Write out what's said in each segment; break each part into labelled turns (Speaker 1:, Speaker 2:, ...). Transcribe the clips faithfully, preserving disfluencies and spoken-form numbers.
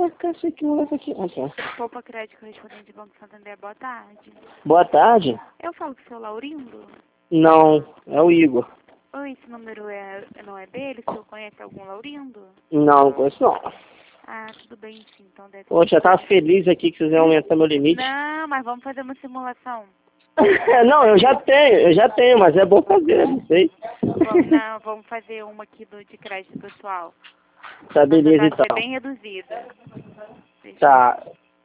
Speaker 1: esse aqui, esse aqui. Aqui.
Speaker 2: Poupa Crédito, correspondente do Banco Santander, boa tarde.
Speaker 1: Boa tarde.
Speaker 2: Eu falo com o seu Laurindo?
Speaker 1: Não, é o Igor.
Speaker 2: Oi, esse número é, não é dele? O senhor conhece algum Laurindo?
Speaker 1: Não, não conheço não.
Speaker 2: Ah, tudo bem sim, então deve
Speaker 1: Poxa, eu tava feliz aqui que vocês iam aumentar meu limite.
Speaker 2: Não, mas vamos fazer uma simulação.
Speaker 1: Não, eu já tenho, eu já tenho, mas é bom fazer, não sei.
Speaker 2: Vamos, não, vamos fazer uma aqui do, de crédito pessoal.
Speaker 1: Tá, beleza
Speaker 2: Nossa taxa
Speaker 1: então.
Speaker 2: é bem reduzida.
Speaker 1: Tá.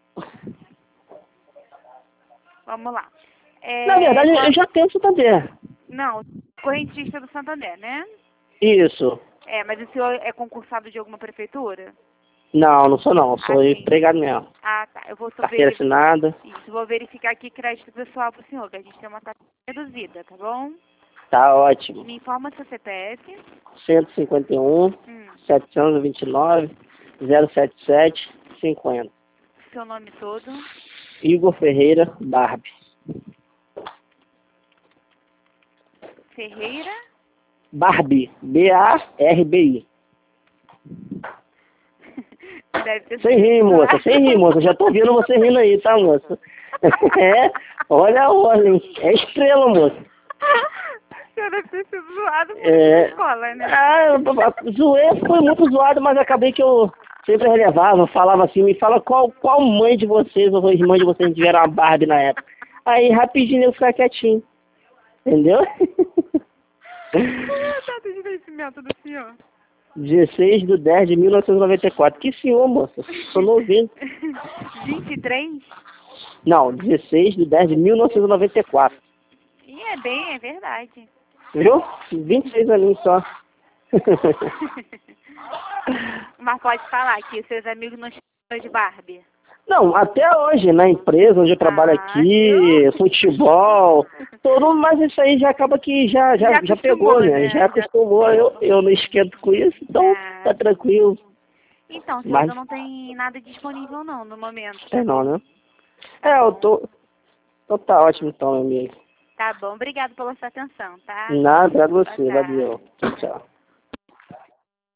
Speaker 2: Vamos lá. É,
Speaker 1: Na verdade,
Speaker 2: qual-
Speaker 1: eu já tenho o Santander.
Speaker 2: Não, correntista do Santander, né?
Speaker 1: Isso.
Speaker 2: É, mas o senhor é concursado de alguma prefeitura?
Speaker 1: Não, não sou não, sou
Speaker 2: Ah, sim.
Speaker 1: empregado mesmo.
Speaker 2: Ah, tá. Eu vou só
Speaker 1: Carteira
Speaker 2: verificar.
Speaker 1: assinada.
Speaker 2: Isso, vou verificar aqui crédito pessoal pro senhor, que a gente tem uma taxa reduzida, tá bom?
Speaker 1: Tá ótimo.
Speaker 2: Me informa seu C P F.
Speaker 1: cento e cinquenta e um,
Speaker 2: Hum.
Speaker 1: setecentos e vinte e nove, zero setenta e sete, cinquenta.
Speaker 2: Seu nome todo.
Speaker 1: Igor Ferreira Barbie.
Speaker 2: Ferreira.
Speaker 1: Barbie. B A R B I.
Speaker 2: Deve ter
Speaker 1: Sem rir, moça. Sem rir, moça. Já tô vendo você rindo aí, tá, moça? É. Olha a ordem. É estrela, moça.
Speaker 2: O senhor deve ter sido zoado por
Speaker 1: É.
Speaker 2: escola, né?
Speaker 1: Ah, eu, zoei, foi muito zoado, mas acabei que eu sempre relevava, falava assim, me fala qual, qual mãe de vocês ou irmã de vocês tiveram uma Barbie na época. Aí rapidinho eu ficar quietinho. Entendeu?
Speaker 2: Qual é a data de vencimento do senhor?
Speaker 1: dezesseis de dez de mil novecentos e noventa e quatro. Que senhor, moça? Sou novinho.
Speaker 2: vinte e três?
Speaker 1: Não, dezesseis de dez de mil novecentos e noventa e quatro.
Speaker 2: E é bem, é verdade.
Speaker 1: Viu? vinte e seis aninhos só.
Speaker 2: Mas pode falar que seus amigos não chamam de Barbie.
Speaker 1: Não, até hoje, na empresa onde eu trabalho
Speaker 2: Ah,
Speaker 1: aqui,
Speaker 2: viu?
Speaker 1: futebol, todo, mas isso aí já acaba que já, já,
Speaker 2: Já
Speaker 1: já,
Speaker 2: acostumou,
Speaker 1: pegou, né?
Speaker 2: né?
Speaker 1: Já
Speaker 2: Já
Speaker 1: acostumou, eu, eu não esquento com isso, então
Speaker 2: Ah.
Speaker 1: tá tranquilo.
Speaker 2: Então, o senhor
Speaker 1: Mas,
Speaker 2: ainda não tem nada disponível não, no momento.
Speaker 1: é não, né?
Speaker 2: Tá
Speaker 1: É, eu
Speaker 2: bom.
Speaker 1: tô, então tá ótimo então, meu amigo.
Speaker 2: Tá bom, obrigado pela sua atenção, tá?
Speaker 1: Nada, é
Speaker 2: Boa
Speaker 1: você,
Speaker 2: tarde.
Speaker 1: valeu. Tchau, tchau.